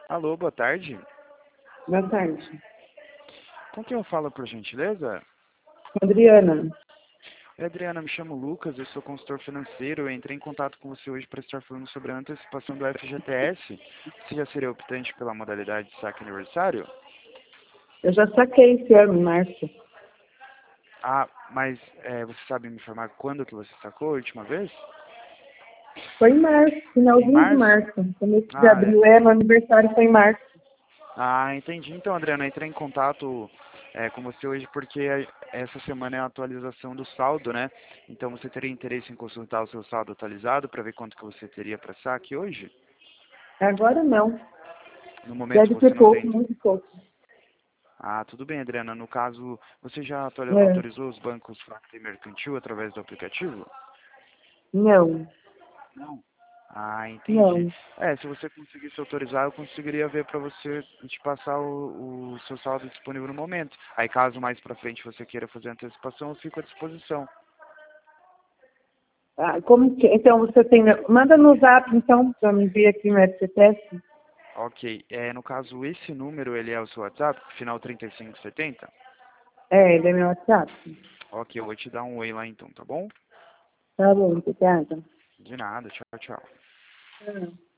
Alô, boa tarde. Boa tarde. Com quem eu falo, por gentileza? Adriana, Oi, Adriana, me chamo Lucas, eu sou consultor financeiro. Eu entrei em contato com você hoje para estar falando sobre a antecipação do FGTS. Você já seria optante pela modalidade de saque aniversário? eu já saquei esse ano, em março. Ah, mas você sabe me informar quando que você sacou a última vez? Foi em março, Em finalzinho de março? março. Começo de Ah, abril, meu aniversário foi em março. entendi. Então, Adriana, eu entrei em contato com você hoje porque essa semana é a atualização do saldo, né? Então, você teria interesse em consultar o seu saldo atualizado para ver quanto que você teria para saque hoje? Agora não. No momento Deve você ser não pouco, tem. muito pouco. Ah, tudo bem, Adriana. No caso, você já É. autorizou os bancos Facta e Mercantil através do aplicativo? Não, Não. Ah, entendi. não. Se você conseguisse autorizar, eu conseguiria ver para você te passar o seu saldo disponível no momento. Aí, caso mais para frente você queira fazer antecipação, eu fico à disposição. Ah, como que... Então, você tem... Manda no zap, então, para me ver aqui no FCTS. Ok. No caso, esse número, ele é o seu WhatsApp, final 3570? É, ele é meu WhatsApp. Ok, eu vou te dar um oi lá então, tá bom? Tá bom, obrigada. De nada, tchau, tchau. Ah.